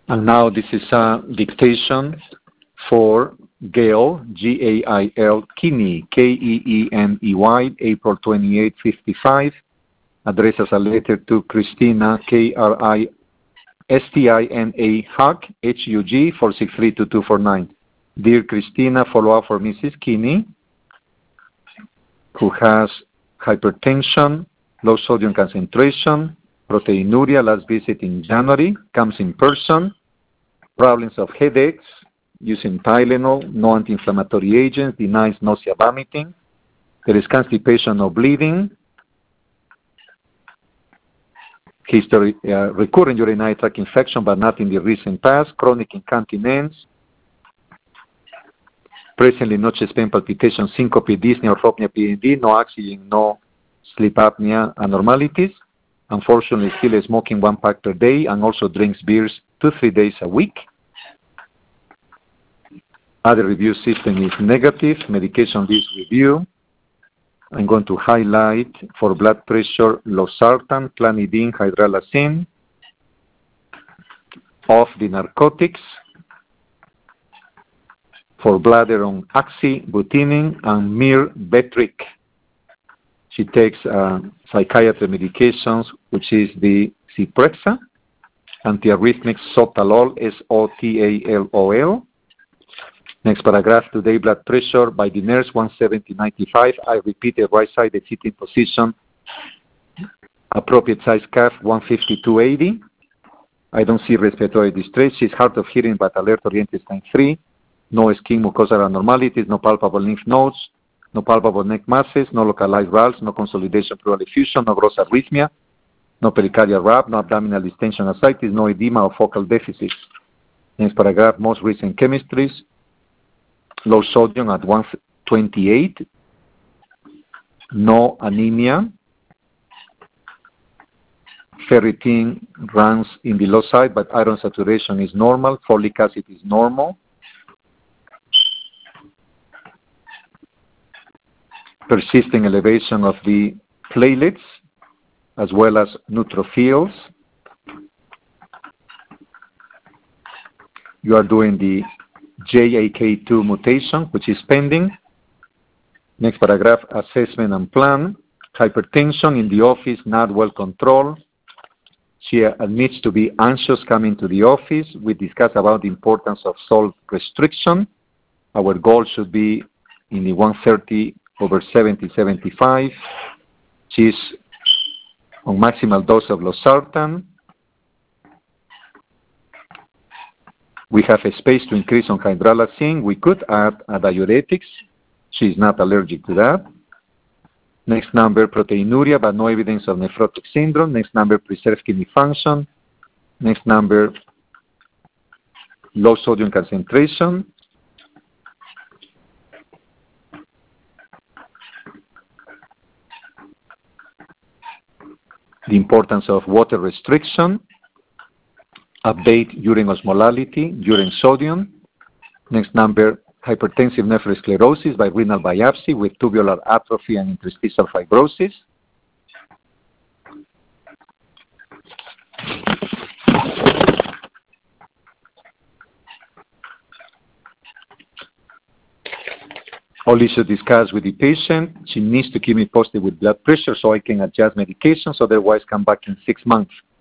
And now this is a dictation for Gail, G-A-I-L, Keaney, K-E-E-N-E-Y, April 28, 55. Address as a letter to Christina, K-R-I-S-T-I-N-A, Hug, H-U-G, 4632249. Dear Christina, follow up for Mrs. Keaney, who has hypertension, low sodium concentration, proteinuria, last visit in January, comes in person, problems of headaches, using Tylenol, no anti-inflammatory agents, denies nausea, vomiting. There is constipation or bleeding. History, recurrent urinary tract infection, but not in the recent past. Chronic incontinence. Presently, no chest pain, palpitation, syncope, dyspnea, orthopnea, PND, no oxygen, no sleep apnea abnormalities. Unfortunately, still smoking 1 pack per day and also drinks beers 2-3 days a week. Other review system is negative. Medication list review. I'm going to highlight for blood pressure losartan, clonidine, hydralazine. Off the narcotics. For bladder on oxybutynin and mirbetriq. She takes psychiatry medications, which is the Zyprexa, antiarrhythmic sotalol, S-O-T-A-L-O-L. Next paragraph, today blood pressure by the nurse, 170/95. I repeated right side, the sitting position, appropriate size cuff, 150/280. I don't see respiratory distress. She's hard of hearing but alert oriented time 3. No skin mucosal abnormalities, no palpable lymph nodes, no palpable neck masses, no localized valves, no consolidation pleural effusion, no gross arrhythmia, no pericardial rab, no abdominal distension ascites, no edema or focal deficits. Next paragraph, most recent chemistries, low sodium at 128, no anemia, ferritin runs in the low side, but iron saturation is normal, folic acid is normal. Persisting elevation of the platelets as well as neutrophils. You are doing the JAK2 mutation, which is pending. Next paragraph, assessment and plan. Hypertension in the office, not well controlled. She admits to be anxious coming to the office. We discuss about the importance of salt restriction. Our goal should be in the 130/70/75. She's on maximal dose of losartan. We have a space to increase on hydralazine. We could add a diuretics. She's not allergic to that. Next number, proteinuria, but no evidence of nephrotic syndrome. Next number, preserved kidney function. Next number, low sodium concentration. The importance of water restriction, update urine osmolality, urine sodium. Next number, hypertensive nephrosclerosis by renal biopsy with tubular atrophy and interstitial fibrosis. All issues discussed with the patient. She needs to keep me posted with blood pressure so I can adjust medications, otherwise come back in 6 months.